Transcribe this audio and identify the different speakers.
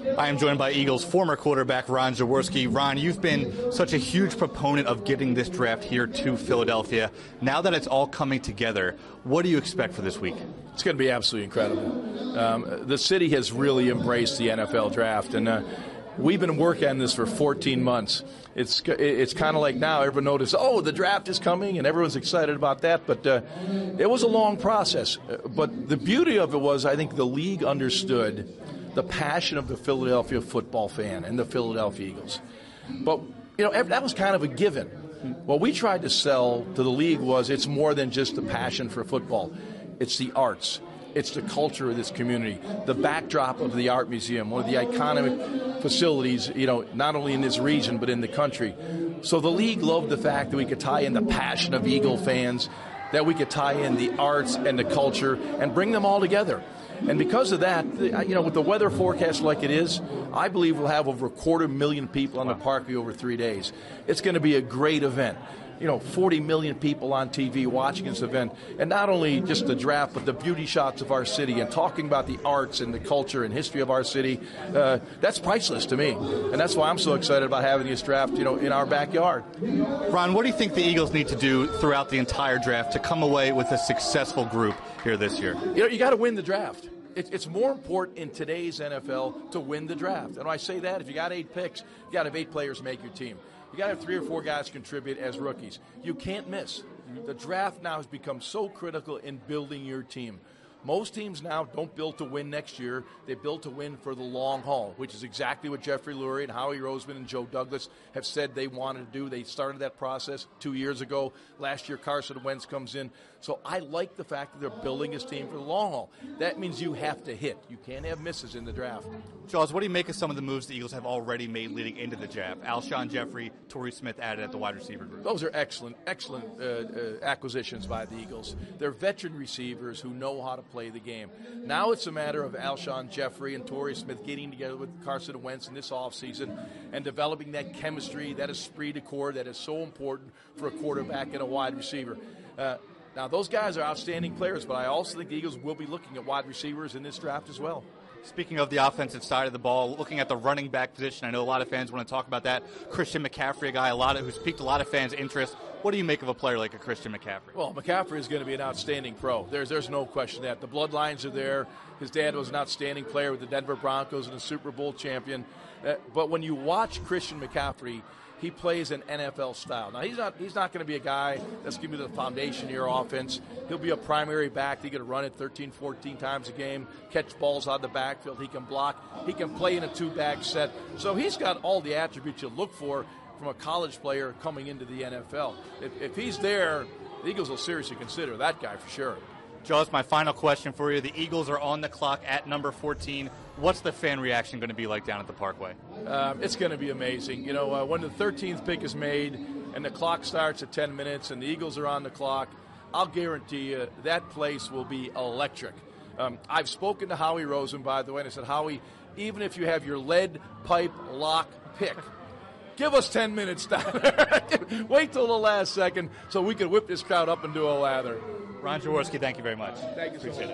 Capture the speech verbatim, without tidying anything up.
Speaker 1: I am joined by Eagles former quarterback Ron Jaworski. Ron, you've been such a huge proponent of getting this draft here to Philadelphia. Now that it's all coming together, what do you expect for this week?
Speaker 2: It's going to be absolutely incredible. Um, the city has really embraced the N F L draft, and uh, we've been working on this for fourteen months. It's it's kind of like now everyone notices, oh, the draft is coming, and everyone's excited about that. But uh, it was a long process. But the beauty of it was, I think the league understood the passion of the Philadelphia football fan and the Philadelphia Eagles. But, you know, that was kind of a given. What we tried to sell to the league was it's more than just the passion for football. It's the arts. It's the culture of this community. The backdrop of the Art Museum, one of the iconic facilities, you know, not only in this region but in the country. So the league loved the fact that we could tie in the passion of Eagle fans, that we could tie in the arts and the culture and bring them all together. And because of that, you know, with the weather forecast like it is, I believe we'll have over a quarter million people on the parkway over three days. It's going to be a great event. You know, forty million people on T V watching this event. And not only just the draft, but the beauty shots of our city and talking about the arts and the culture and history of our city. Uh, that's priceless to me. And that's why I'm so excited about having this draft, you know, in our backyard.
Speaker 1: Ron, what do you think the Eagles need to do throughout the entire draft to come away with a successful group here this year?
Speaker 2: You know, you got to win the draft. It's more important in today's N F L to win the draft. And when I say that, if you got eight picks, you got to have eight players make your team. You got to have three or four guys contribute as rookies. You can't miss. The draft now has become so critical in building your team. Most teams now don't build to win next year. They build to win for the long haul, which is exactly what Jeffrey Lurie and Howie Roseman and Joe Douglas have said they wanted to do. They started that process two years ago. Last year, Carson Wentz comes in. So I like the fact that they're building his team for the long haul. That means you have to hit. You can't have misses in the draft.
Speaker 1: Jaws, what do you make of some of the moves the Eagles have already made leading into the draft? Alshon Jeffrey, Torrey Smith added at the wide receiver group.
Speaker 2: Those are excellent, excellent uh, uh, acquisitions by the Eagles. They're veteran receivers who know how to play the game. Now it's a matter of Alshon Jeffrey and Torrey Smith getting together with Carson Wentz in this offseason and developing that chemistry, that esprit de corps that is so important for a quarterback and a wide receiver. Uh, now, those guys are outstanding players, but I also think the Eagles will be looking at wide receivers in this draft as well.
Speaker 1: Speaking of the offensive side of the ball, looking at the running back position, I know a lot of fans want to talk about that. Christian McCaffrey, a guy a lot of, who's piqued a lot of fans' interest. What do you make of a player like a Christian McCaffrey?
Speaker 2: Well, McCaffrey is going to be an outstanding pro. There's there's no question that. The bloodlines are there. His dad was an outstanding player with the Denver Broncos and a Super Bowl champion. Uh, but when you watch Christian McCaffrey, he plays an N F L style. Now, he's not he's not going to be a guy that's going to be the foundation of your offense. He'll be a primary back. He's going to run it thirteen, fourteen times a game, catch balls out of the backfield. He can block. He can play in a two-back set. So he's got all the attributes you look for from a college player coming into the N F L. If, if he's there, the Eagles will seriously consider that guy for sure.
Speaker 1: Jaws, my final question for you. The Eagles are on the clock at number fourteen. What's the fan reaction going to be like down at the Parkway?
Speaker 2: Um, it's going to be amazing. You know, uh, when the thirteenth pick is made and the clock starts at ten minutes and the Eagles are on the clock, I'll guarantee you that place will be electric. Um, I've spoken to Howie Roseman, by the way, and I said, Howie, even if you have your lead pipe lock pick, give us ten minutes down there. Wait till the last second so we can whip this crowd up into a lather.
Speaker 1: Ron Jaworski, thank you very much.
Speaker 2: Thank you so much.